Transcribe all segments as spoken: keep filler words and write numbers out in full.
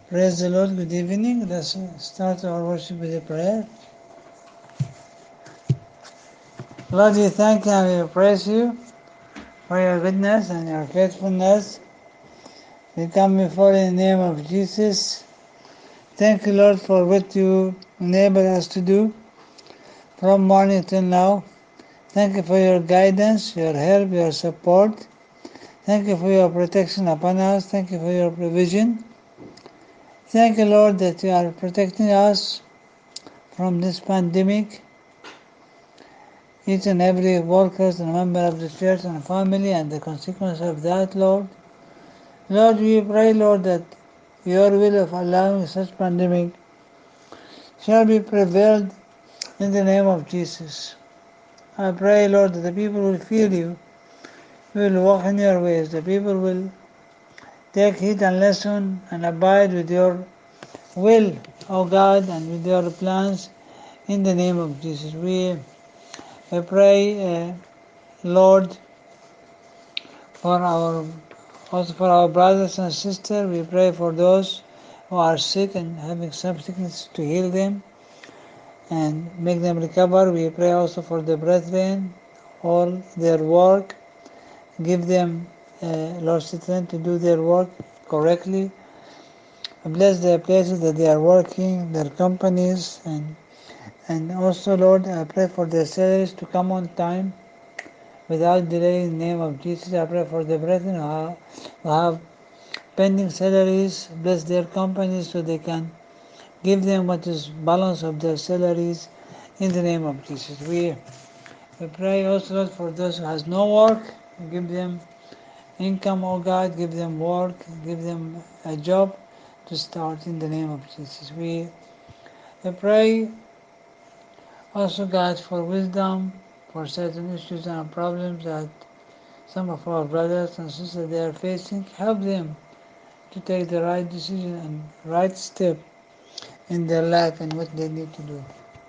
Praise the Lord. Good evening. Let's start our worship with a prayer. Lord, we thank you and we praise you for your goodness and your faithfulness. We come before you in the name of Jesus. Thank you, Lord, for what you enable us to do from morning till now. Thank you for your guidance, your help, your support. Thank you for your protection upon us. Thank you for your provision. Thank you, Lord, that you are protecting us from this pandemic. Each and every worker and member of the church and family and the consequence of that, Lord. Lord, we pray, Lord, that your will of allowing such pandemic shall be prevailed in the name of Jesus. I pray, Lord, that the people will feel you, will walk in your ways, the people will take heed and lesson and abide with your will, O God, and with your plans in the name of Jesus. We, we pray, uh, Lord, for our also for our brothers and sisters. We pray for those who are sick and having some sickness to heal them and make them recover. We pray also for the brethren, all their work. Give them, uh, Lord, strength to do their work correctly. Bless the places that they are working, their companies, and and also, Lord, I pray for their salaries to come on time without delay in the name of Jesus. I pray for the brethren who have, who have pending salaries. Bless their companies so they can give them what is balance of their salaries in the name of Jesus. We, we pray also, Lord, for those who has no work. Give them income, oh God. Give them work. Give them a job to start in the name of Jesus. We, we pray also, God, for wisdom for certain issues and problems that some of our brothers and sisters they are facing. Help them to take the right decision and right step in their life and what they need to do.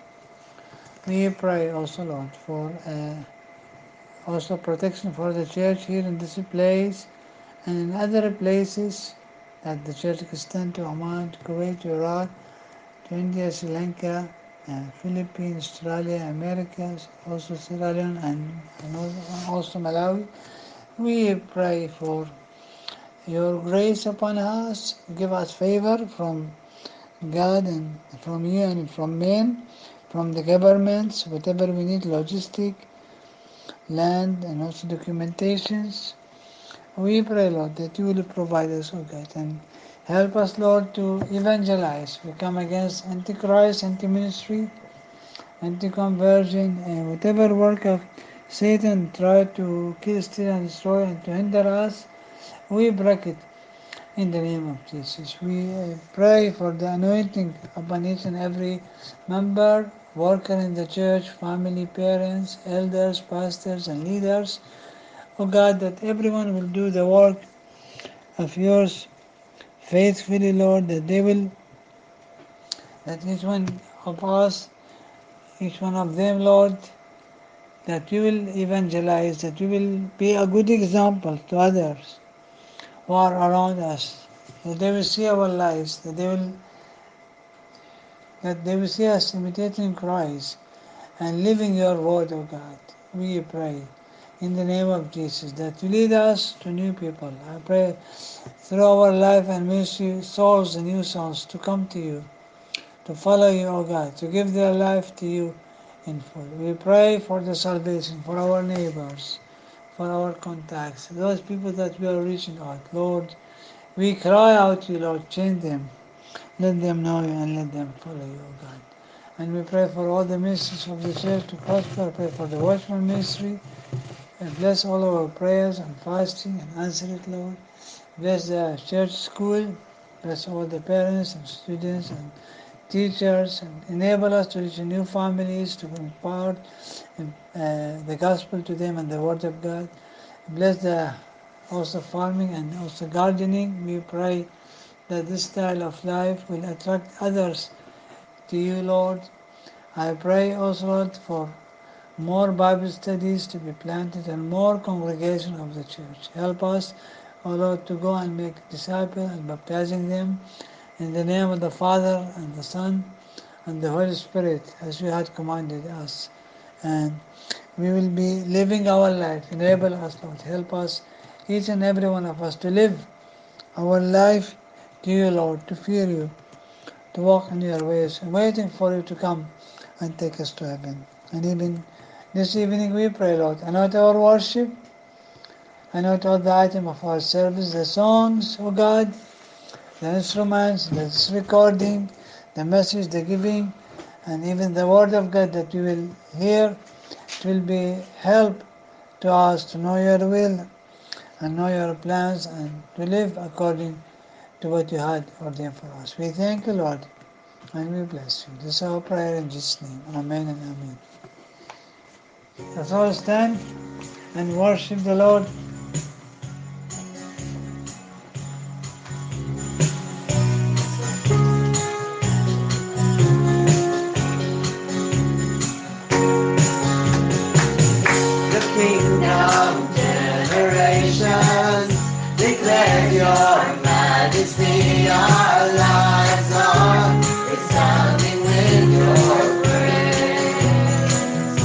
We pray also, Lord, for uh, also protection for the church here in this place and in other places that the church extend to Oman, to Kuwait, to Iraq, to India, Sri Lanka, uh, Philippines, Australia, America, also Sierra Leone, and, and also Malawi. We pray for your grace upon us. Give us favor from God and from you and from men, from the governments, whatever we need, logistic, land, and also documentations. We pray, Lord, that you will provide us, O God, and help us, Lord, to evangelize. We come against antichrist, anti-ministry, anti-conversion, and whatever work of Satan try to kill, steal, and destroy, and to hinder us. We break it in the name of Jesus. We uh, pray for the anointing upon each and every member, worker in the church, family, parents, elders, pastors, and leaders. Oh God, that everyone will do the work of yours faithfully, Lord, that they will, that each one of us, each one of them, Lord, that you will evangelize, that you will be a good example to others who are around us, that they will see our lives, that they will that they will see us imitating Christ and living your word, O God. We pray in the name of Jesus that you lead us to new people. I pray through our life and ministry, souls and new souls to come to you, to follow you, O God, to give their life to you in full. We pray for the salvation for our neighbors, for our contacts, those people that we are reaching out. Lord, we cry out to you, Lord, change them. Let them know you and let them follow you, O God. And we pray for all the ministries of the church to prosper. Pray for the Watchman ministry. And bless all our prayers and fasting and answer it, Lord. Bless the church school. Bless all the parents and students and teachers. And enable us to reach new families, to impart uh, the gospel to them and the word of God. Bless the also farming and also gardening. We pray that this style of life will attract others to you, Lord. I pray also, Lord, for more Bible studies to be planted and more congregation of the church. Help us, O Lord, to go and make disciples and baptizing them In the name of the Father, and the Son, and the Holy Spirit, as you had commanded us. And we will be living our life. Enable us, Lord. Help us, each and every one of us, to live our life to you, Lord, to fear you, to walk in your ways, waiting for you to come and take us to heaven. And even this evening we pray, Lord, anoint our worship, anoint all the item of our service, the songs, oh God, the instruments, the recording, the message, the giving, and even the word of God that we will hear. It will be help to us to know your will and know your plans and to live according to what you had ordained for us. We thank you, Lord, and we bless you. This is our prayer in Jesus' name. Amen and amen. Let's all stand and worship the Lord. The kingdom generations declare your majesty. Our lives are resounding with your praise.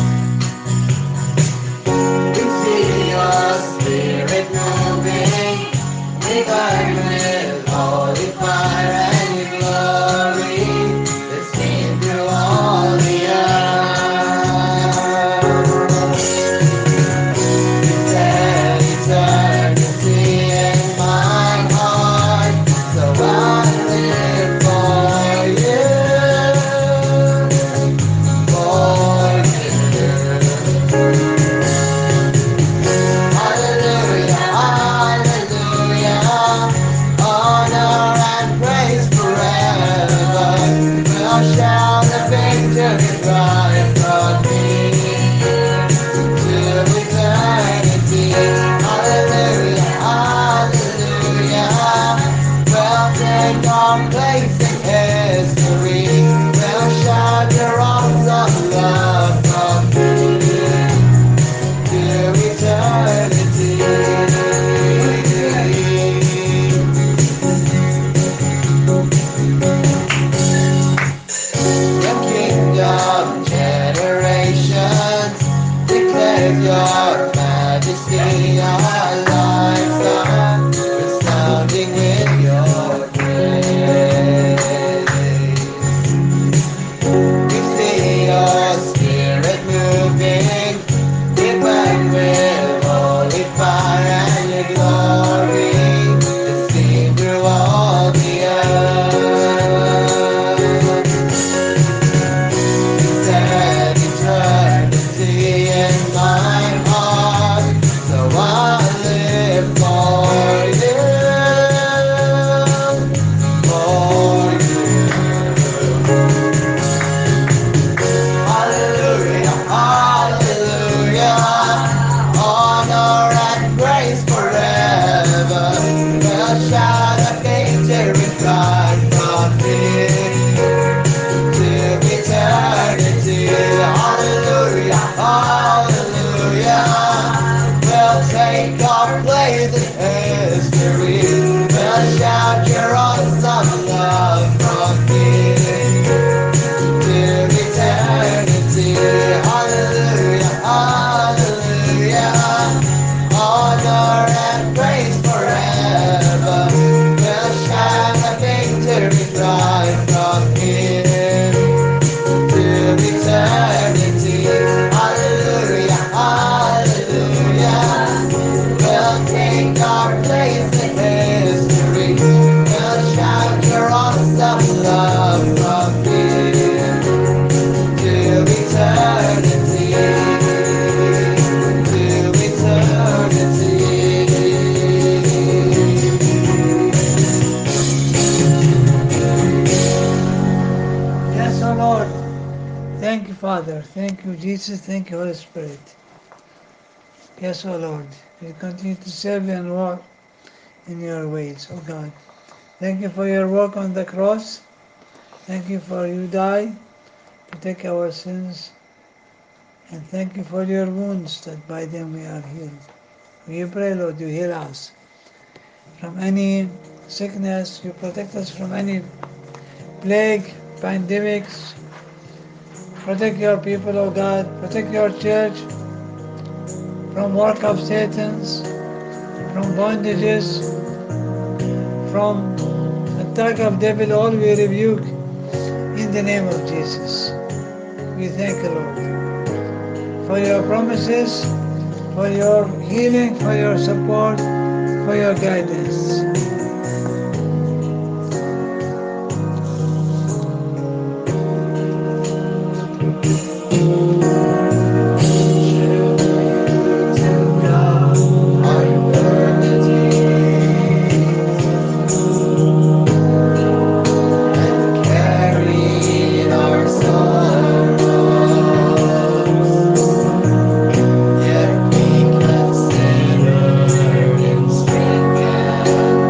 We see your spirit moving. We burn with holy fire and your glory is seen through all the earth. Set eternity in my heart, so I live for you, for you. Hallelujah, hallelujah, honor and praise forever. We'll shout the victory cry from here to eternity. Hallelujah, hallelujah. We'll take our place in history. We'll shout your awesome love from here to eternity. The kingdom generations declare your majesty. Our lives are resounding with your praise. We see your spirit moving. We burn with holy fire and your glory is seen through all the earth. Set eternity in my heart, so I live for you, for you. Hallelujah, hallelujah, honor and praise forever. We'll shout a victory cry from here to eternity. Hallelujah, hallelujah. We'll take our place in history. We'll shout your awesome love from here to eternity. Hallelujah, hallelujah. Honor and praise forever. We'll shout a victory cry from here to eternity. Hallelujah, hallelujah. We'll take our place in history. We'll shout your awesome love from here to eternity. To eternity. Yes, O Lord. Thank you, Father. Thank you, Jesus. Thank you, Holy Spirit. Yes, O Lord. We continue to serve you and walk in your ways, O God. Thank you for your work on the cross. Thank you for you died to take our sins. And thank you for your wounds that by them we are healed. We pray, Lord, you heal us from any sickness. You protect us from any plague, pandemics. Protect your people, O God. Protect your church from work of Satan's, from bondages, from attack of devil. All we rebuke in the name of Jesus. We thank you, Lord, for your promises, for your healing, for your support, for your guidance. To God, our infirmities, and carried our sorrows, yet we considered in strength and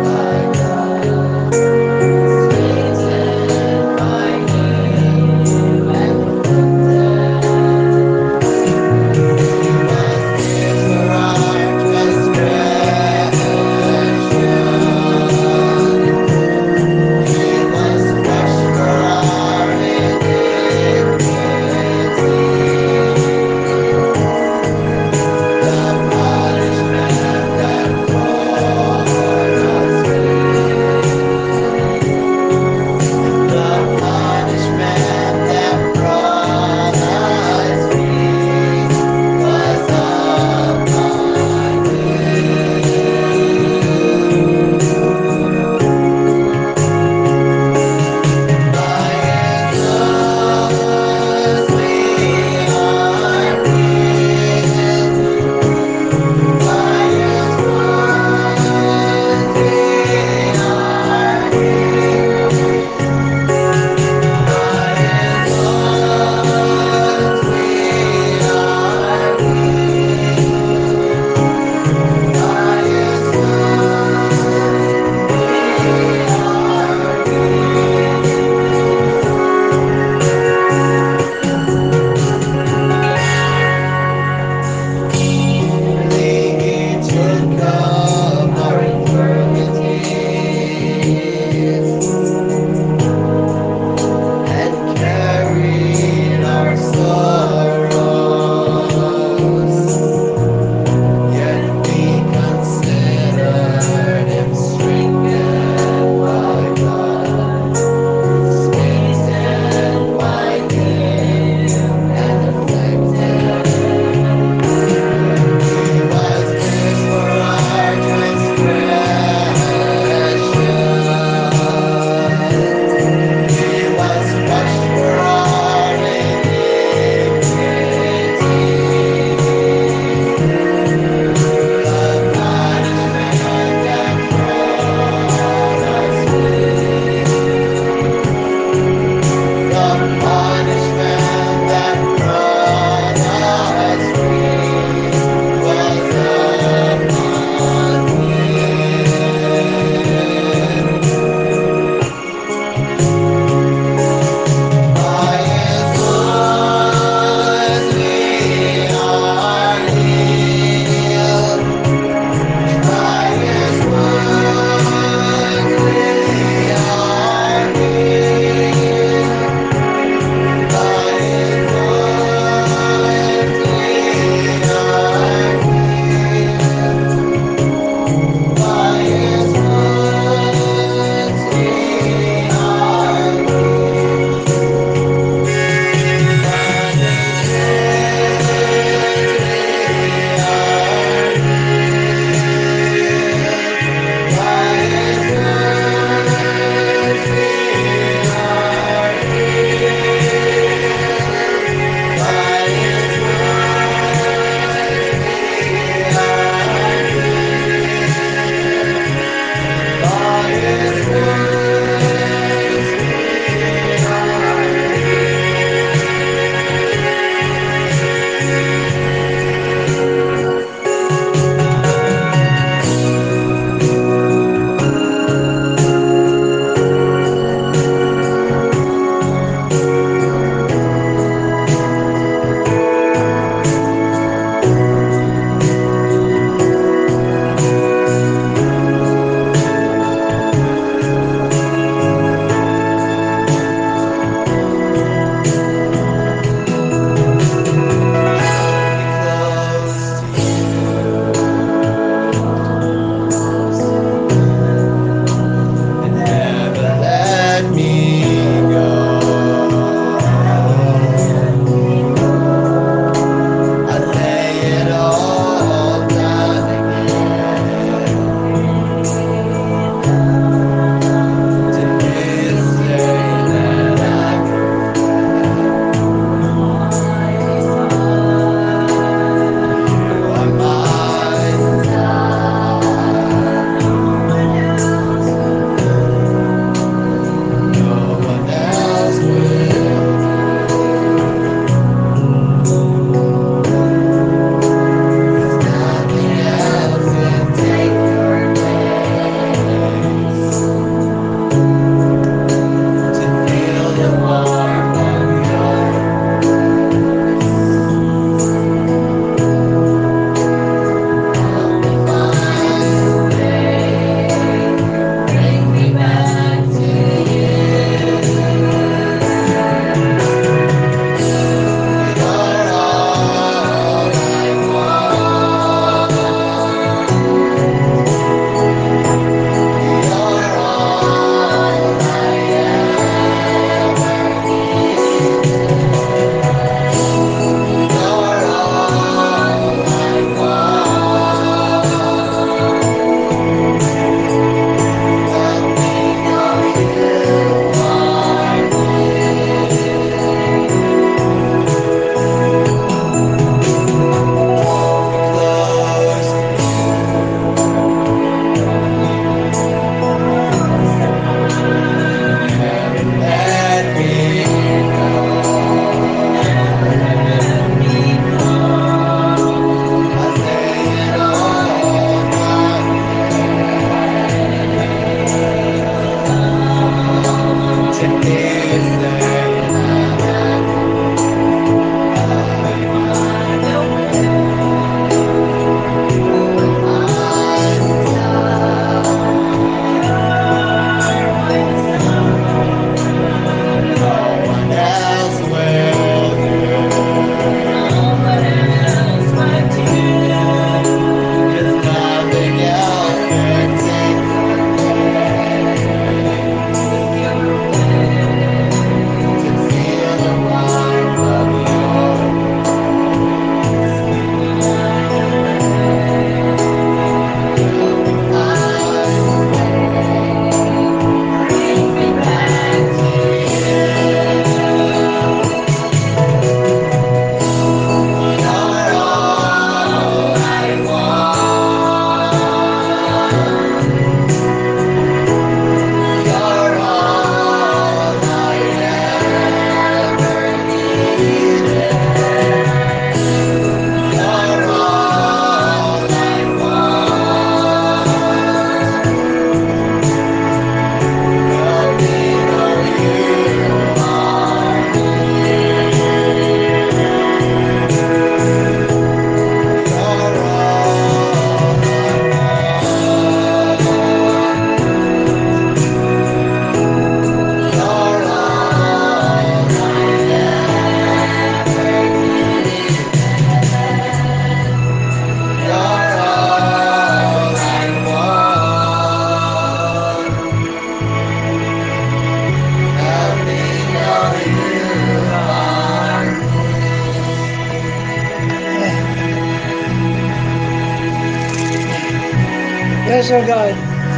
Yes, O God,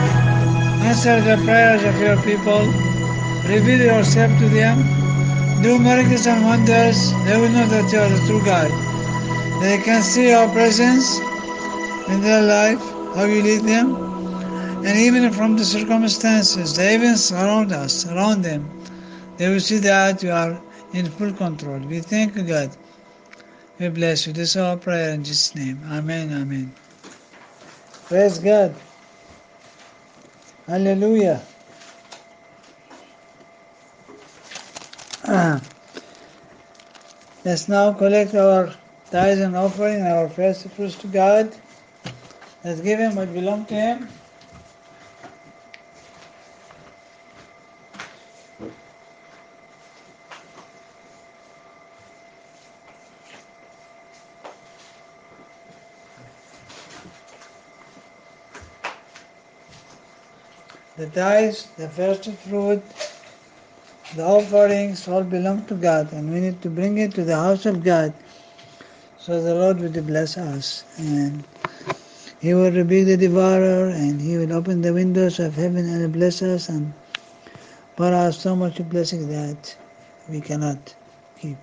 answer the prayers of your people, reveal yourself to them, do miracles and wonders. They will know that you are the true God. They can see your presence in their life, how you lead them, and even from the circumstances, the events around us, around them, they will see that you are in full control. We thank you, God. We bless you. This is our prayer in Jesus' name. Amen, amen. Praise God. Hallelujah. Let's now collect our tithes and offering, our first fruits to God. Let's give Him what belongs to Him. The tithes, the first fruit, the offerings all belong to God, and we need to bring it to the house of God so the Lord will bless us. And He will rebuke the devourer, and He will open the windows of heaven and bless us and pour out so much blessing that we cannot keep.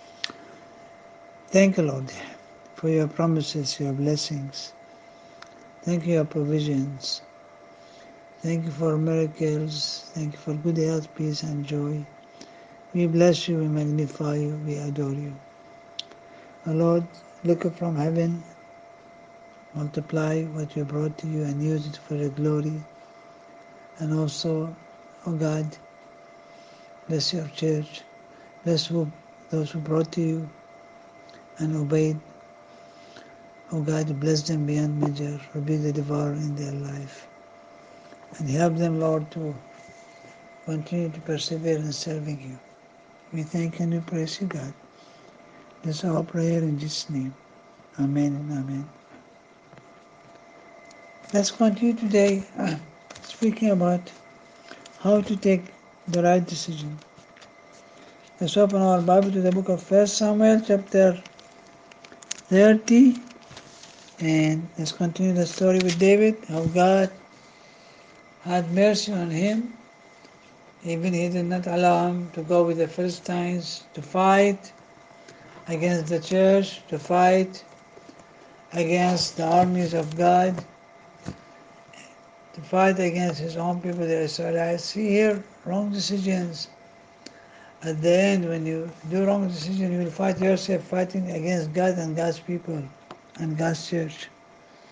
Thank you, Lord, for your promises, your blessings. Thank you for your provisions. Thank you for miracles. Thank you for good health, peace, and joy. We bless you, we magnify you, we adore you. O Lord, look up from heaven, multiply what you brought to you and use it for your glory. And also, O God, bless your church, bless who, those who brought to you and obeyed. O God, bless them beyond measure, rebuke the devourer in their life. And help them, Lord, to continue to persevere in serving you. We thank and we praise you, God. This is our prayer in Jesus' name. Amen and amen. Let's continue today uh, speaking about how to take the right decision. Let's open our Bible to the book of First Samuel, chapter thirty, and let's continue the story with David, how God had mercy on him. Even he did not allow him to go with the Philistines to fight against the church, to fight against the armies of God, to fight against his own people, the Israelites. See here, wrong decisions. At the end, when you do wrong decision, you will fight yourself fighting against God and God's people and God's church.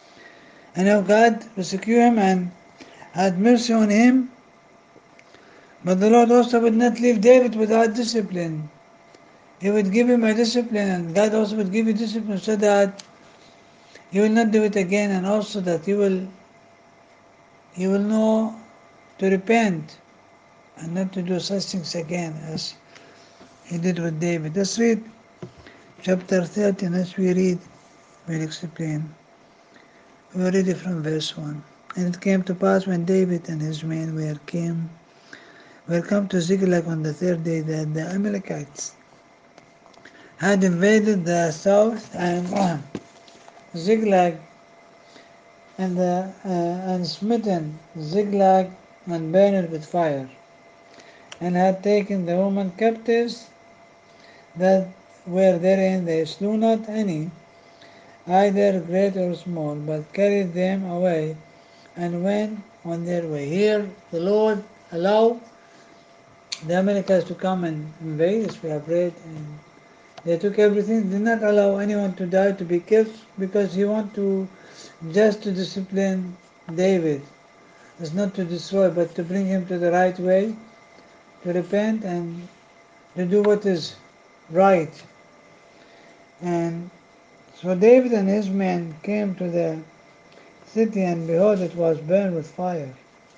And now God rescued him and had mercy on him But the Lord also would not leave David without discipline. He would give him a discipline, and God also would give you discipline so that you will not do it again, and also that you will you will know to repent and not to do such things again as he did with David. Let's read chapter thirteen as we read, we'll explain. We'll read it from verse one. And it came to pass when David and his men were came were come to Ziklag on the third day that the Amalekites had invaded the south and Ziklag and the uh, and smitten Ziklag and burned it with fire, and had taken the women captives that were therein. They slew not any, either great or small, but carried them away and went on their way. Here the Lord allowed the Amalekites to come and invade, as we have read, and they took everything, did not allow anyone to die, to be killed, because he wanted to just to discipline David. It's not to destroy, but to bring him to the right way, to repent and to do what is right. And so David and his men came to the city, and behold, it was burned with fire.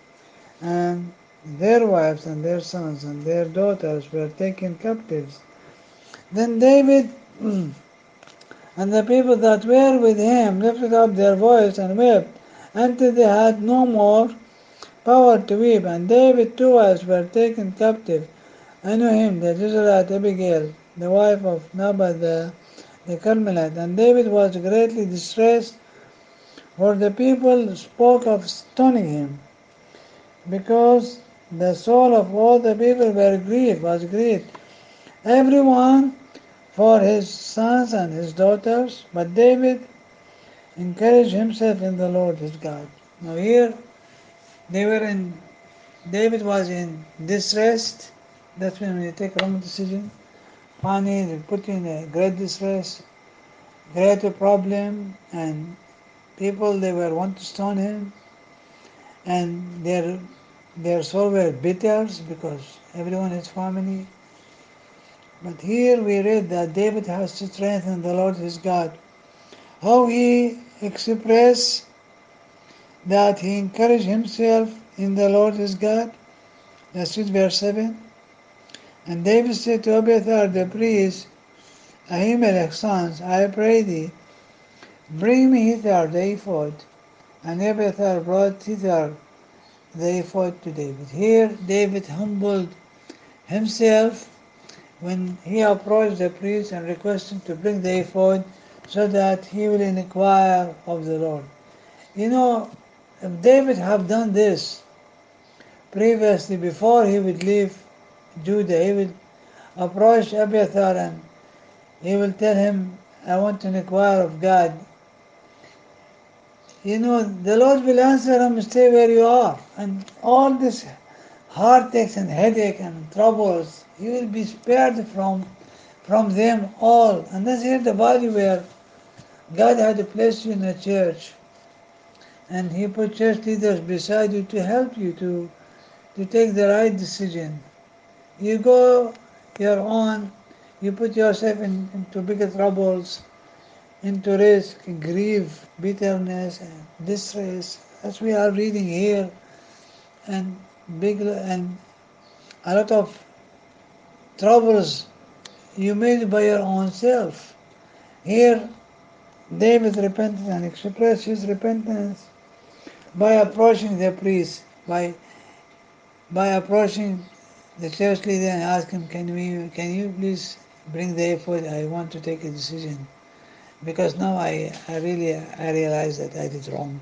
And their wives and their sons and their daughters were taken captives. Then David and the people that were with him lifted up their voice and wept until they had no more power to weep. And David two wives were taken captive, Anohim the Jezreelite, Abigail, the wife of Nabal the, the Carmelite. And David was greatly distressed, for the people spoke of stoning him, because the soul of all the people were grieved, was grieved, every one for his sons and his daughters. But David encouraged himself in the Lord his God. Now here they were in, David was in distress. That's when you take a wrong decision. Funny, they put you in a great distress, great problem, and people they were want to stone him, and their their soul were bitter because everyone is family. But here we read that David has strength in the Lord his God. How he expressed that he encouraged himself in the Lord his God. Let's read verse seven. And David said to Abiathar the priest, Ahimelech's sons, I pray thee, bring me hither the ephod. And Abiathar brought hither the ephod to David. Here David humbled himself when he approached the priest and requested him to bring the ephod so that he will inquire of the Lord. You know, if David have done this previously, before he would leave Judah, he would approach Abiathar and he will tell him, I want to inquire of God. You know, the Lord will answer him, stay where you are. And all this heartaches and headache and troubles, you will be spared from from them all. And that's here the body where God had placed you in a church. And he put church leaders beside you to help you to, to take the right decision. You go your own, you put yourself in, into bigger troubles, into risk, grief, bitterness, and distress, as we are reading here, and big and a lot of troubles you made by your own self. Here, David repented and expressed his repentance by approaching the priest, by by approaching the church leader and ask him, "Can we? Can you please bring the ephod? I want to take a decision, because now I, I really I realize that I did wrong."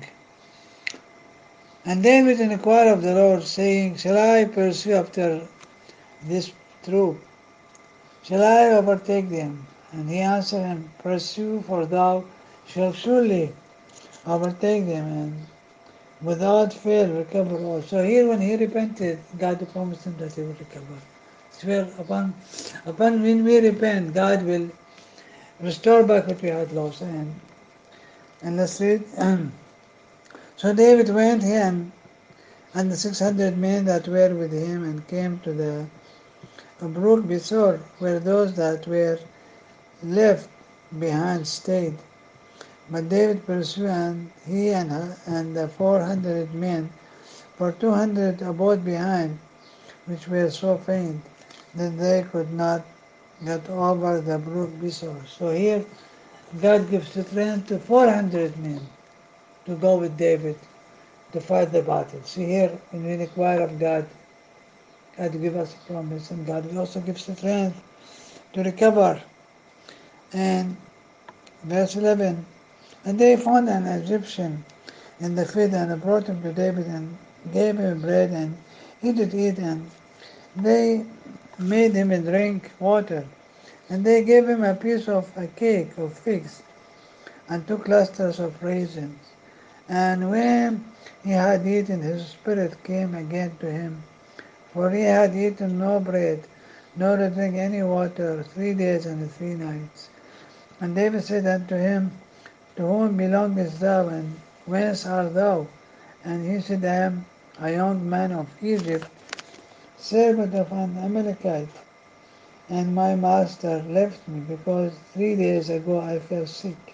And David inquired of the Lord, saying, "Shall I pursue after this troop? Shall I overtake them?" And he answered him, "Pursue, for thou shalt surely overtake them, and without fail recover all." So here when he repented, God promised him that he will recover. Swear upon upon when we repent, God will restore back what we had lost. And and let's read. So David went and and the six hundred men that were with him, and came to the brook Besor, where those that were left behind stayed. But David pursued, and he and, and the four hundred men, for two hundred abode behind, which were so faint that they could not get over the brook Besor. So here God gives strength to four hundred men to go with David to fight the battle. See here, when we inquire of God, God gives us a promise, and God will also give strength to recover. And verse eleven, and they found an Egyptian in the field, and brought him to David, and gave him bread, and he did eat, and they made him drink water, and they gave him a piece of a cake of figs, and two clusters of raisins. And when he had eaten, his spirit came again to him, for he had eaten no bread, nor did drink any water three days and three nights. And David said unto him, to whom belongest thou, and whence art thou? And he said, I am a young man of Egypt, servant of an Amalekite, and my master left me, because three days ago I fell sick.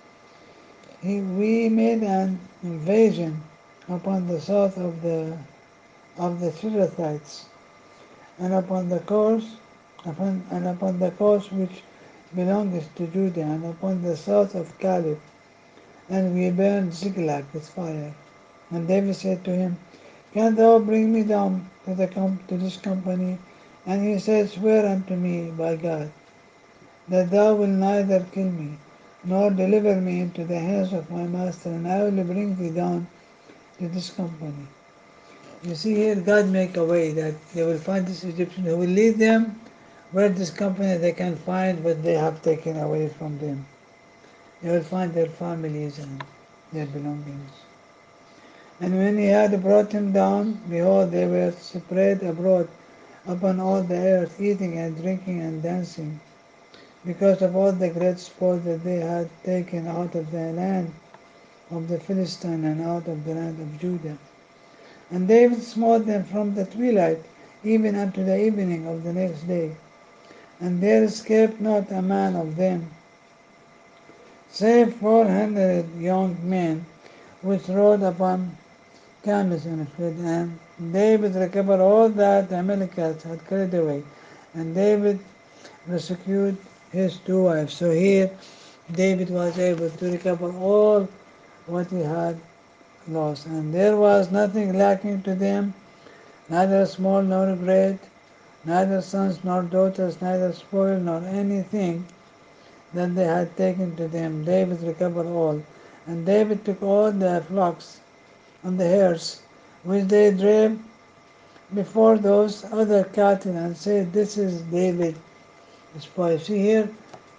He, we made an invasion upon the south of the of the Cherethites, and upon the coast, upon, and upon the coast which belongeth to Judah, and upon the south of Caleb, and we burned Ziklag with fire. And David said to him, Canst thou bring me down to the com- to this company? And he said, Swear unto me by God, that thou wilt neither kill me, nor deliver me into the hands of my master, and I will bring thee down to this company. You see here, God make a way that they will find this Egyptian who will lead them where this company they can find what they have taken away from them. They will find their families and their belongings. And when he had brought him down, behold, they were spread abroad upon all the earth, eating and drinking and dancing, because of all the great spoil that they had taken out of the land of the Philistine and out of the land of Judah. And David smote them from the twilight even unto the evening of the next day, and there escaped not a man of them, save four hundred young men which rode upon camels and fled. And David recovered all that the Amalekites had carried away, and David rescued his two wives. So here David was able to recover all what he had lost, and there was nothing lacking to them, neither small nor great, neither sons nor daughters, neither spoil nor anything that they had taken to them. David recovered all. And David took all the flocks and the hares which they drave before those other cattle, and said, This is David's spoil. See here,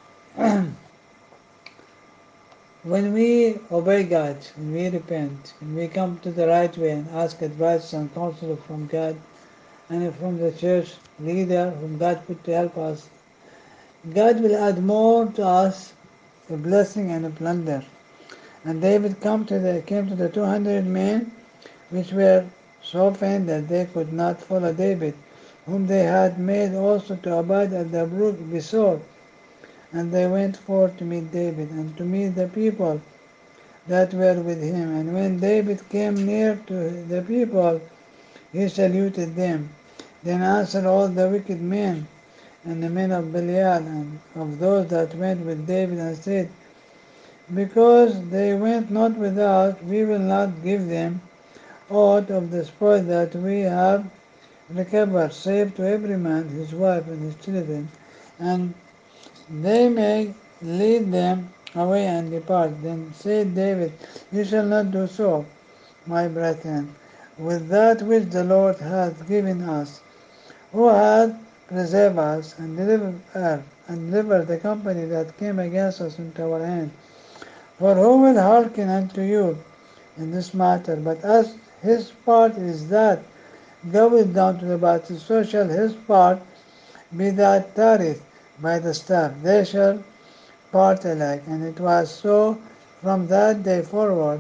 when we obey God, when we repent, when we come to the right way and ask advice and counsel from God and from the church leader whom God put to help us, God will add more to us, a blessing and a plunder. And David come to the, came to the two hundred men, which were so faint that they could not follow David, whom they had made also to abide at the brook Besor. And they went forth to meet David, and to meet the people that were with him. And when David came near to the people, he saluted them. Then answered all the wicked men, and the men of Belial, and of those that went with David, and said, Because they went not with us, we will not give them aught of the spoil that we have recovered, save to every man his wife and his children, and they may lead them away and depart. Then said David, You shall not do so, my brethren, with that which the Lord hath given us, who hath preserved us, and delivered us, and delivered the company that came against us into our hand. For who will hearken unto you in this matter? But as his part is that goeth down to the battle, so shall his part be that tarrieth by the staff. They shall part alike. And it was so from that day forward,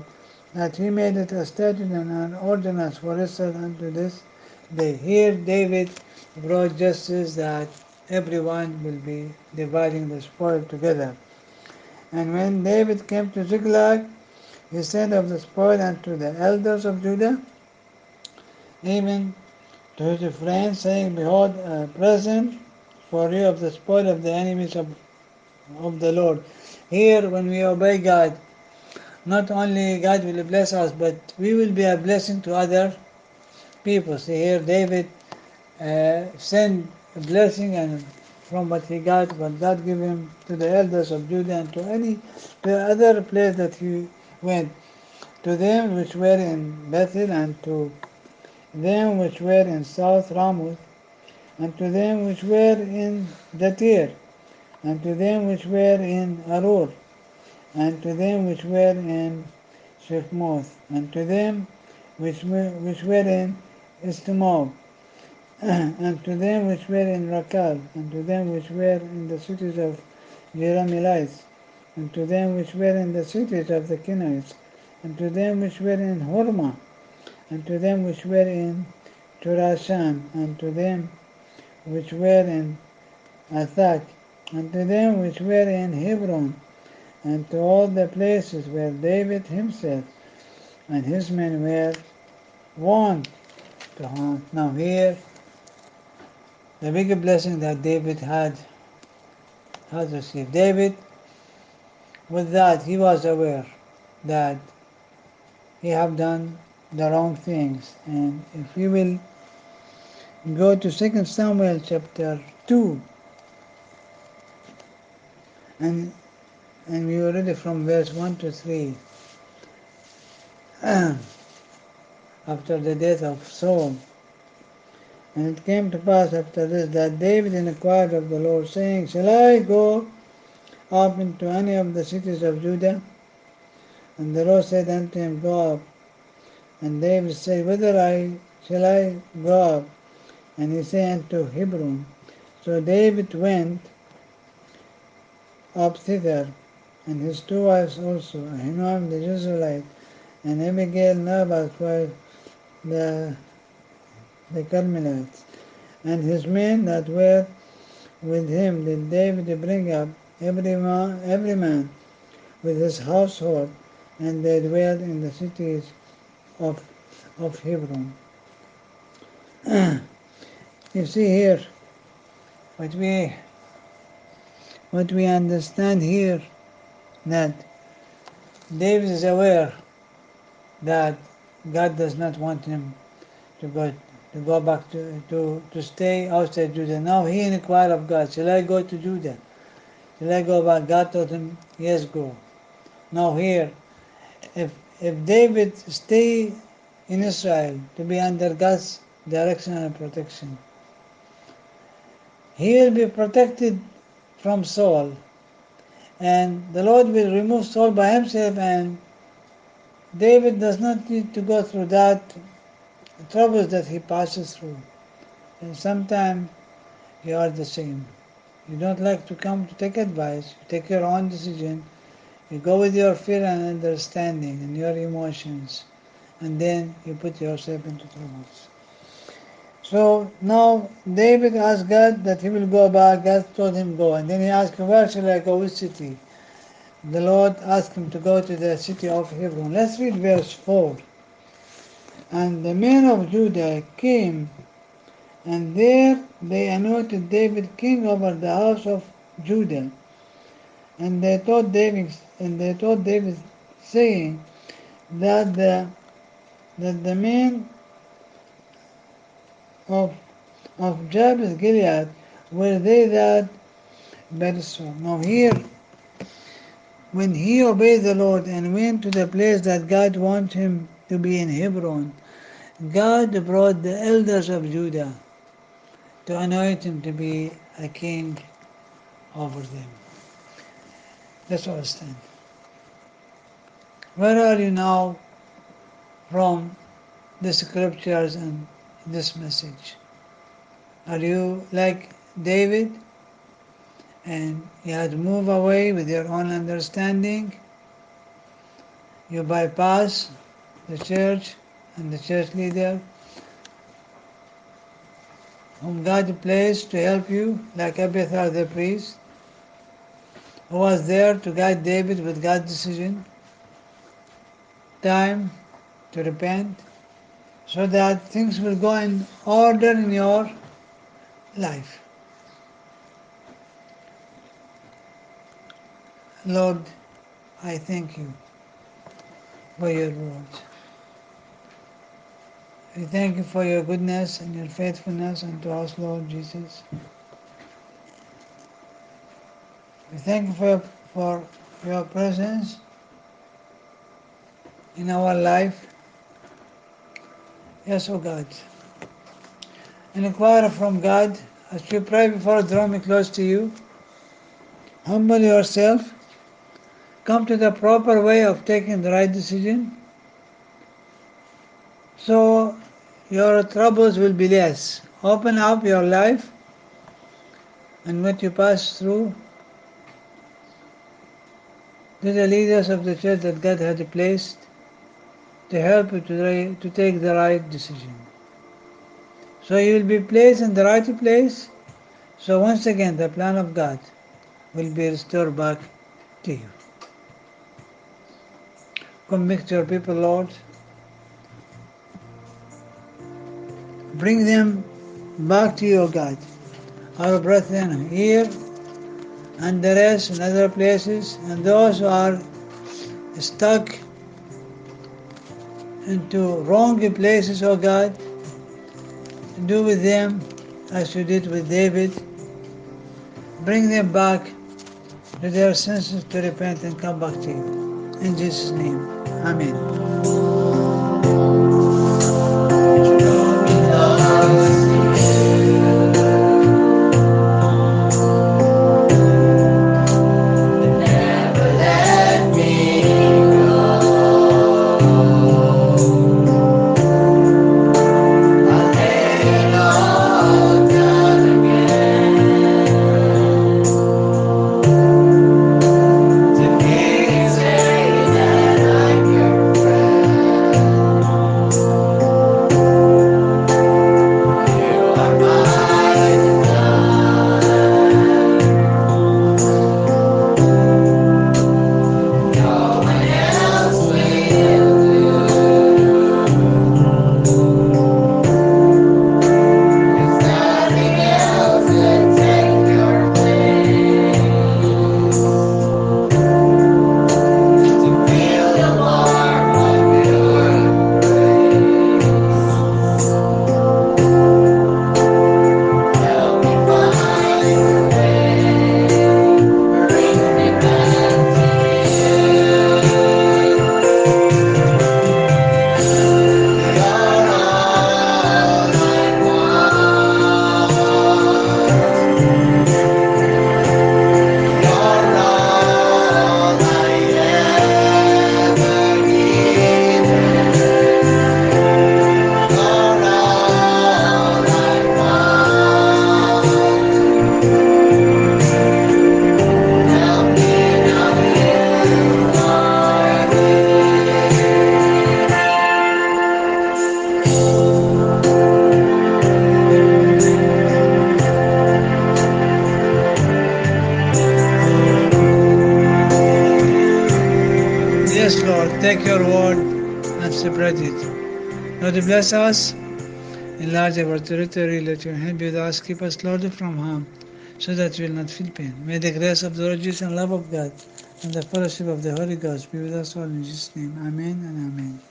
that he made it a statute and an ordinance for Israel unto this day. Here David brought justice that everyone will be dividing the spoil together. And when David came to Ziklag, he sent of the spoil unto the elders of Judah, even to his friends, saying, Behold, a present for you of the spoil of the enemies of, of the Lord. Here, when we obey God, not only God will bless us, but we will be a blessing to other people. See here, David uh, sent a blessing and from what he got, what God gave him to the elders of Judah and to any to other place that he went, to them which were in Bethel and to them which were in South Ramoth, and to them which were in Jatir, and to them which were in Arur, and to them which were in Shephmoth, and to them which were, which were in Estimol, and to them which were in Rakal, and to them which were in the cities of Jerahmeelites, and to them which were in the cities of the Kenites, and to them which were in Hormah, and to them which were in Turashan, and to them which were in Athak, and to them which were in Hebron, and to all the places where David himself and his men were wont to hunt. Now here, the big blessing that David had has received. David, with that, he was aware that he have done the wrong things. And if we will go to Second Samuel chapter two, and and we will read it from verse one to three. After the death of Saul. And it came to pass after this that David inquired of the Lord, saying, Shall I go up into any of the cities of Judah? And the Lord said unto him, Go up. And David said, Whither I shall I go up? And he said unto Hebron. So David went up thither, and his two wives also, Ahinoam the Jezreelite, and Abigail Nabal's wife, the, the Carmelites. And his men that were with him did David bring up, every man, every man with his household, and they dwelled in the cities of, of Hebron. You see here, what we, what we understand here, that David is aware that God does not want him to go to go back to, to, to stay outside Judah. Now he inquired of God, shall I go to Judah? Shall I go back? God told him, yes, go. Now here, if if David stay in Israel to be under God's direction and protection, he will be protected from Saul, and the Lord will remove Saul by himself, and David does not need to go through that troubles that he passes through. And sometimes you are the same. You don't like to come to take advice, you take your own decision, you go with your fear and understanding and your emotions, and then you put yourself into troubles. So now David asked God that he will go back. God told him go, and then he asked him, where shall I go, which city? The Lord asked him to go to the city of Hebron. Let's read verse four. And the men of Judah came, and there they anointed David king over the house of Judah. And they told David, and they told David, saying that the that the men of of Jabez Gilead were they that Bersor. Now here, when he obeyed the Lord and went to the place that God wanted him to be in Hebron, God brought the elders of Judah to anoint him to be a king over them. Let's all stand. Where are you now from the scriptures and this message? Are you like David and you had to move away with your own understanding you bypass the church and the church leader whom God placed to help you, like Abiathar the priest, who was there to guide David with God's decision, time to repent, so that things will go in order in your life. Lord, I thank you for your words. We thank you for your goodness and your faithfulness unto us, Lord Jesus. We thank you for, for your presence in our life. Yes, O God. And inquire from God as you pray before drawing me close to you. Humble yourself. Come to the proper way of taking the right decision. So your troubles will be less. Open up your life and what you pass through to the leaders of the church that God had placed to help you to, to take the right decision. So you will be placed in the right place. So once again the plan of God will be restored back to you. Convict your people, Lord. Bring them back to you, O God. Our brethren here and the rest in other places, and those who are stuck into wrong places, O God, do with them as you did with David. Bring them back to their senses to repent and come back to you. In Jesus' name, Amen. Yes, Lord, take your word and spread it. Lord, bless us, enlarge our territory, let your hand be with us, keep us, Lord, from harm, so that we will not feel pain. May the grace of the Lord Jesus and love of God and the fellowship of the Holy Ghost be with us all in Jesus' name. Amen and amen.